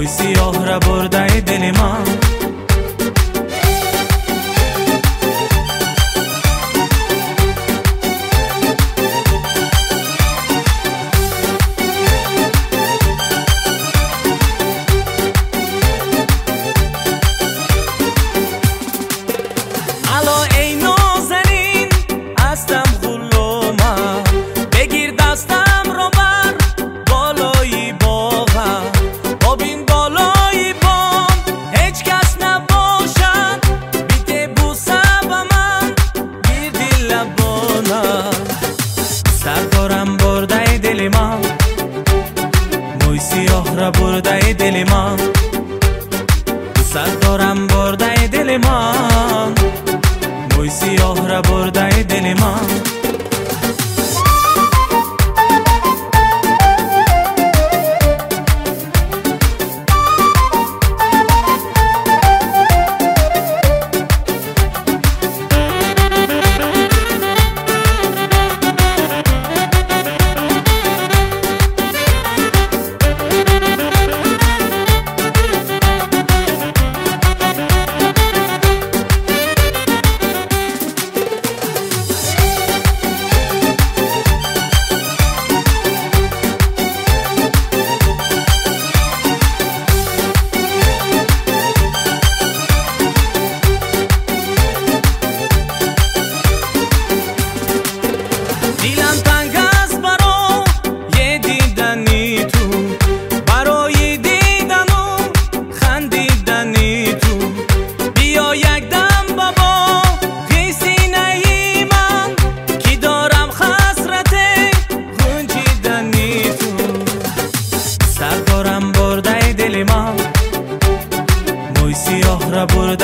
موی سیاه را برده دل من. سردارم برده دل من، موی سیاه را برده دل من. سردارم برده دل من، موی سیاه را برده دل من. دیلم تنگ است برای دیدنی تو، برای دیدن و خندیدنی تو. بیا یک دم بابا سینه من که دارم حسرت گنجیدنی تو. سردارم برده دل من، موی سیاه را برده